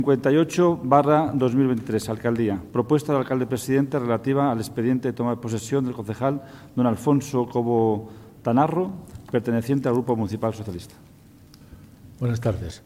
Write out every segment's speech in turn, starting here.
58/2023, Alcaldía. Propuesta del alcalde presidente relativa al expediente de toma de posesión del concejal don Alfonso Cobo Tanarro, perteneciente al Grupo Municipal Socialista. Buenas tardes.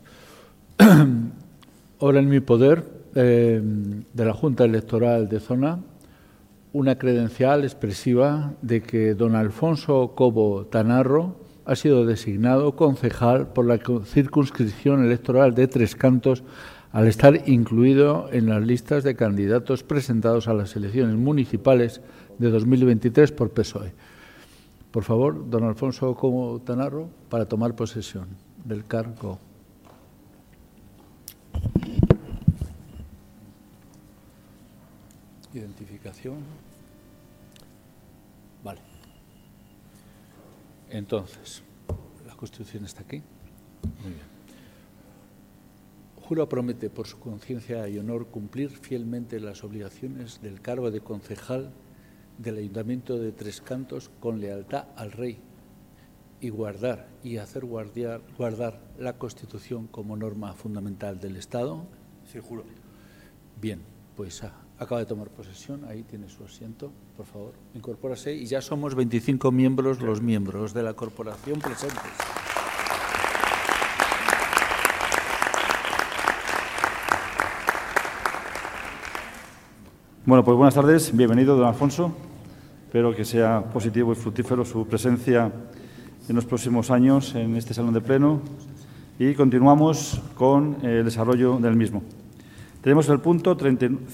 Ahora en mi poder de la Junta Electoral de Zona una credencial expresiva de que don Alfonso Cobo Tanarro ha sido designado concejal por la circunscripción electoral de Tres Cantos al estar incluido en las listas de candidatos presentados a las elecciones municipales de 2023 por PSOE. Por favor, don Alfonso Cobo Tanarro, para tomar posesión del cargo. Identificación. Vale. Entonces, la Constitución está aquí. Muy bien. Juro promete por su conciencia y honor cumplir fielmente las obligaciones del cargo de concejal del Ayuntamiento de Tres Cantos con lealtad al Rey y guardar y hacer guardar la Constitución como norma fundamental del Estado. Sí, juro. Bien, pues acaba de tomar posesión, ahí tiene su asiento, por favor, incorpórase y ya somos 25 miembros los miembros de la corporación presentes. Bueno, pues buenas tardes. Bienvenido, don Alfonso. Espero que sea positivo y fructífero su presencia en los próximos años en este salón de pleno y continuamos con el desarrollo del mismo. Tenemos el punto